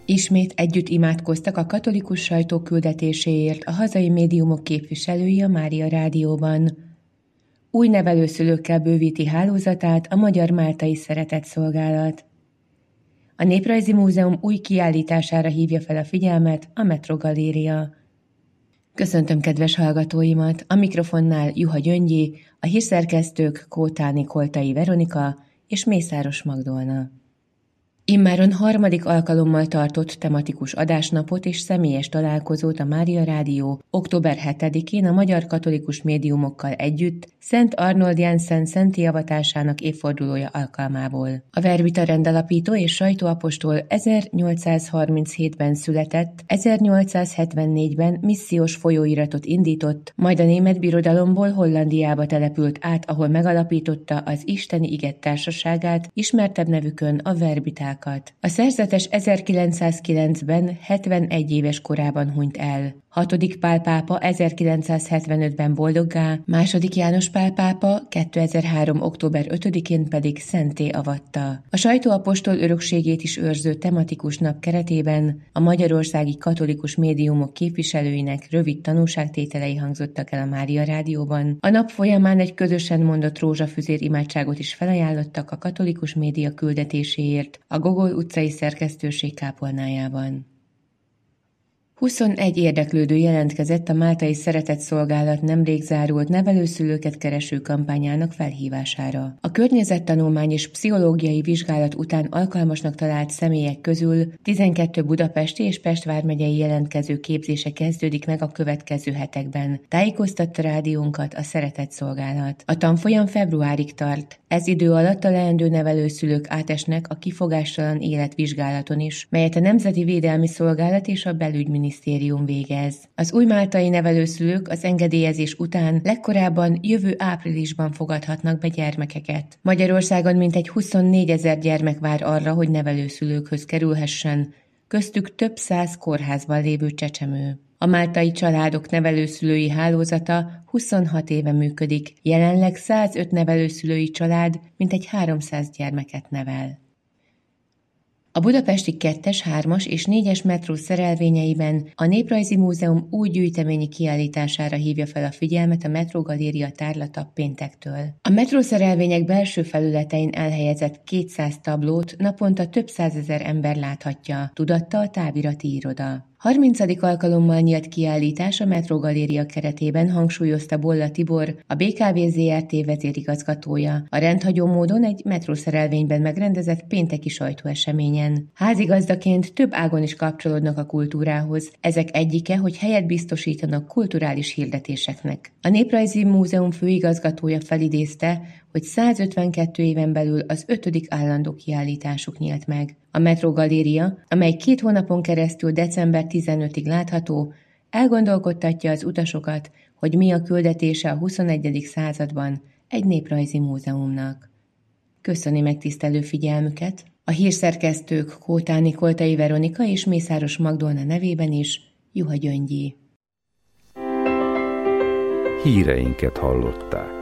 Ismét együtt imádkoztak a katolikus sajtó küldetéséért a hazai médiumok képviselői a Mária Rádióban. Új nevelőszülőkkel bővíti hálózatát a Magyar Máltai Szeretetszolgálat. A Néprajzi Múzeum új kiállítására hívja fel a figyelmet a Metro Galéria. Köszöntöm kedves hallgatóimat, a mikrofonnál Juha Gyöngyi, a hírszerkesztők Kótáni Koltai Veronika és Mészáros Magdolna. Immáron harmadik alkalommal tartott tematikus adásnapot és személyes találkozót a Mária Rádió október 7-én a magyar katolikus médiumokkal együtt Szent Arnold Jensen szentté avatásának évfordulója alkalmából. A Verbita rendalapító és sajtóapostol 1837-ben született, 1874-ben missziós folyóiratot indított, majd a német birodalomból Hollandiába települt át, ahol megalapította az Isteni Ige Társaságát, ismertebb nevükön a Verbiták. A szerzetes 1909-ben 71 éves korában hunyt el. 6. Pál pápa 1975-ben boldoggá, II. János Pál pápa 2003. október 5-én pedig szentté avatta. A sajtóapostol örökségét is őrző tematikus nap keretében a magyarországi katolikus médiumok képviselőinek rövid tanúságtételei hangzottak el a Mária Rádióban. A nap folyamán egy közösen mondott rózsafüzér imádságot is felajánlottak a katolikus média küldetéséért a Gogol utcai szerkesztőség kápolnájában. 21 érdeklődő jelentkezett a Máltai Szeretetszolgálat nemrég zárult nevelőszülőket kereső kampányának felhívására. A környezettanulmány és pszichológiai vizsgálat után alkalmasnak talált személyek közül 12 budapesti és Pest vármegyei jelentkező képzése kezdődik meg a következő hetekben, tájékoztatta rádiónkat a Szeretetszolgálat. A tanfolyam februárig tart. Ez idő alatt a leendő nevelőszülők átesnek a kifogástalan életvizsgálaton is, melyet a Nemzeti Védelmi Szolgálat és a Belügyminisztérium végez. Az új máltai nevelőszülők az engedélyezés után legkorábban jövő áprilisban fogadhatnak be gyermekeket. Magyarországon mintegy 24 000 gyermek vár arra, hogy nevelőszülőkhöz kerülhessen, köztük több száz kórházban lévő csecsemő. A máltai családok nevelőszülői hálózata 26 éve működik, jelenleg 105 nevelőszülői család mintegy 300 gyermeket nevel. A budapesti 2-es, 3-as és 4-es metró szerelvényeiben a Néprajzi Múzeum új gyűjteményi kiállítására hívja fel a figyelmet a Metro Galéria tárlata péntektől. A metró szerelvények belső felületein elhelyezett 200 tablót naponta több százezer ember láthatja, tudatta a távirati iroda. 30. alkalommal nyílt kiállítás a Metro Galéria keretében, hangsúlyozta Bolla Tibor, a BKV Zrt. Vezérigazgatója, a rendhagyó módon egy metrószerelvényben megrendezett pénteki sajtóeseményen. Házigazdaként több ágon is kapcsolódnak a kultúrához, ezek egyike, hogy helyet biztosítanak kulturális hirdetéseknek. A Néprajzi Múzeum főigazgatója felidézte, hogy 152 éven belül az 5. állandó kiállításuk nyílt meg. A Metro Galéria, amely 2 hónapon keresztül december 15-ig látható, elgondolkodtatja az utasokat, hogy mi a küldetése a 21. században egy néprajzi múzeumnak. Köszöni megtisztelő figyelmüket! A hírszerkesztők Kótáni Koltai Veronika és Mészáros Magdolna nevében is Juha Gyöngyi. Híreinket hallották.